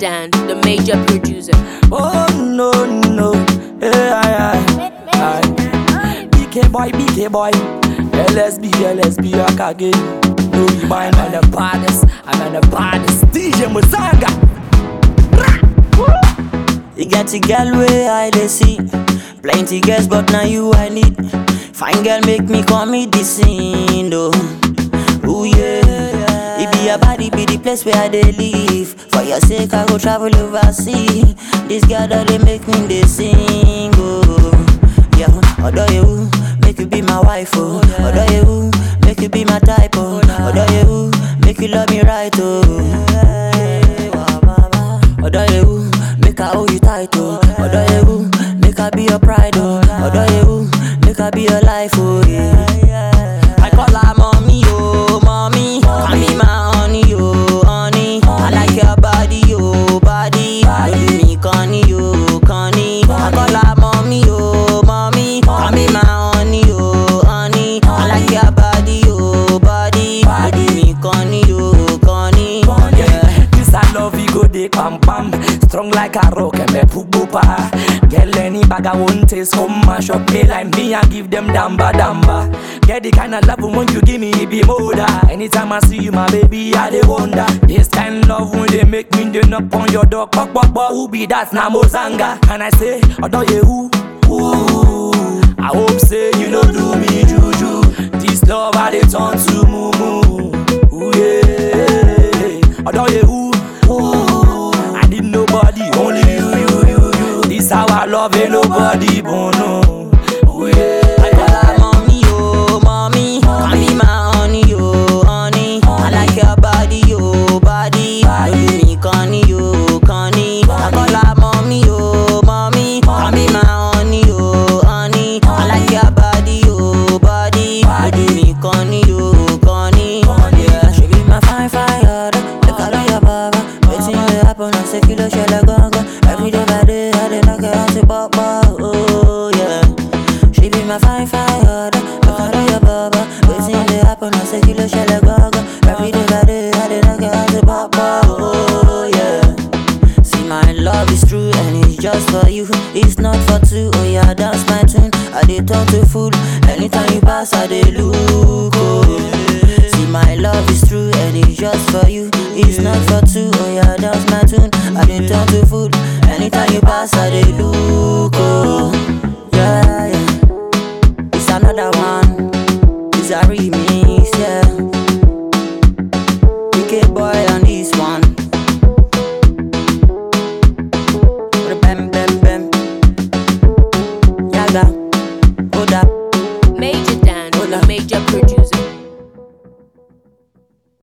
Dan, the major producer. Oh no, hey, aye. BK boy, LSB, Akage. No, we bind on the baddest, I'm the baddest. DJ Muzanga. You got a girl where I dey see, plenty girls but now you I need. Fine girl make me commit this sin though. Ooh yeah, it be your body be the place where I dey live. For your sake I go travel overseas. This girl that they make me dey sing oh. Yeah, odo you make you be my wife oh. Odo you make you be my type oh. Odo you make you love me right oh. Odo you make I hold you tight oh. Odo you make I be your pride oh. Odo you make I be your life oh yeah. I call her mommy oh, mommy. Call me my honey oh, honey. I like your body oh, body. Don't do me conny oh, conny. I call her mommy oh, mommy. Call me my honey oh, honey. I like your body oh, body. Don't do me conny oh, conny. Yeah, this I love you go dey pam pam. Strong like a rock and me pupa. Girl any bag I won't taste. Come mash up me like me and give them damba. Get the kind of love when you give me, it be more da. Anytime I see you, my baby, I dey wonder. This kind of love when they make me dey knock on your door. Pop, who be that? Na Muzanga. And I say, odo ye who? I hope say you no do me juju. This love I dey turn to mumu. Ooh yeah, odo ye who? I need nobody, only you. This how I love ain't nobody, bono. Ooh yeah. Every day by day, I dey knock her out to pop, oh yeah. She be my fine fire, look at your baba. Waiting to happen, I say kilo shell a gaga. Every day by day, I dey knock her out to pop, oh yeah. See my love is true and it's just for you. It's not for two, oh yeah, that's my tune. I dey turn to fool, anytime you pass, I dey look, oh. See my love is true and it's just for you. It's not for two, oh yeah, that's my tune. I dey turn to fool, anytime you pass, I dey look, oh. Yeah, it's another one.